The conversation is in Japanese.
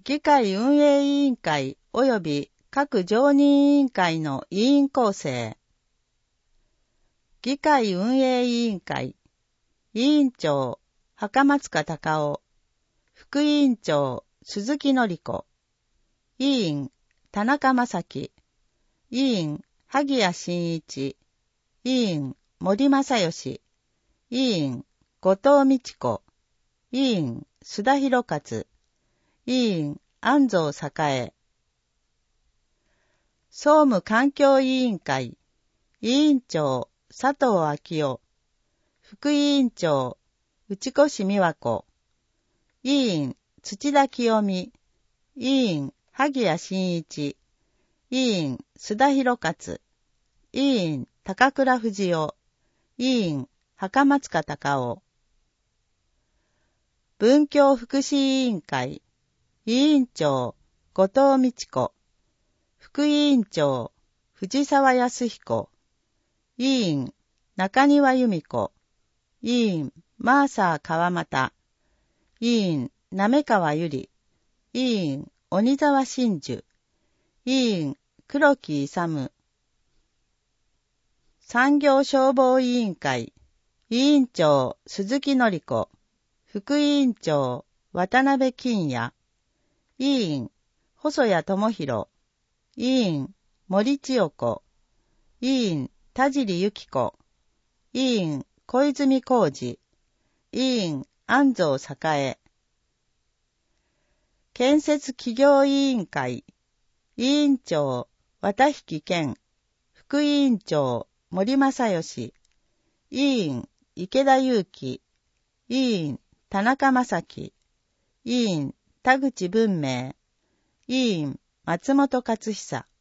議会運営委員会及び各常任委員会の委員構成。議会運営委員会、委員長、袴塚隆夫、副委員長、鈴木紀子、委員、田中正樹、委員、萩谷真一、委員、森正義、委員、後藤美智子、委員、須田博勝、委員、安藤栄。総務環境委員会、委員長、佐藤昭夫、副委員長、内越美和子、委員、土田清美、委員、萩谷真一、委員、須田博勝、委員、高倉不二夫、委員、袴塚隆夫。文教福祉委員会、委員長、後藤美智子、副委員長、藤沢康彦、委員、中庭由美子、委員、マーサー川又、委員、滑川由里、委員、鬼沢真珠、委員、黒木勇。産業消防委員会、委員長、鈴木紀子、副委員長、渡辺金也、委員、細谷智弘、委員、森千代子、委員、田尻由紀子、委員、小泉浩二、委員、安藤栄。建設企業委員会、委員長、綿引健、副委員長、森正義、委員、池田祐樹、委員、田中正樹、委員、田口文明、委員、松本勝久。